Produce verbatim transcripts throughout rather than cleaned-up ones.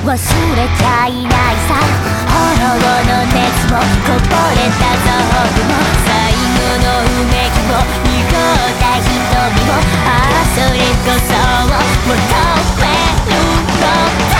忘れちゃいないさ。炎の熱もこぼれた臓具も最後のうめきも濁った瞳も、ああそれこそを求めるのだ。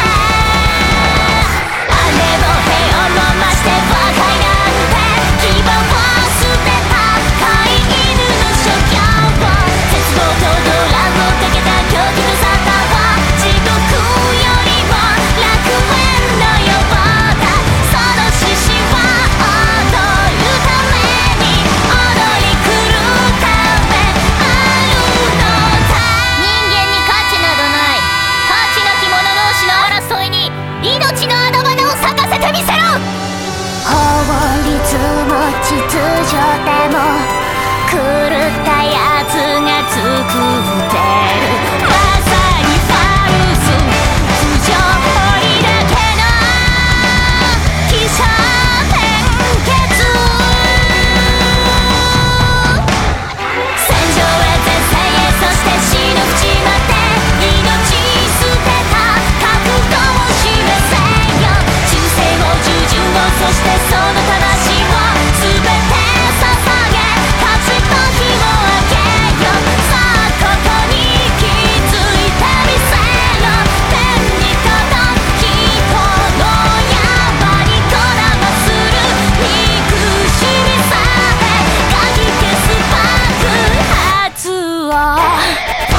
あれもへを飲ましてバカになんて希望を捨てた飼い犬の所業を、絶望とドラムをかけた狂気の沙汰は地獄よりも楽園のようだ。その獅子は踊るために踊り狂うためあるのだ。人間に価値などない。価値なき者同士の争いに命のあだ花を咲かせてみせろ。法律も秩序でも狂ったやつが作ってる。まさにファルス不条理だけの起承転結。戦場へ前線へ、そして死の淵まで命捨てた覚悟を示せよ。忠誠を従順を、そしてその魂を全て捧げ勝ちと火をあげよ。さあここに気づいてみせろ。天に届きこの山にこだまする憎しみさえかき消す爆発を。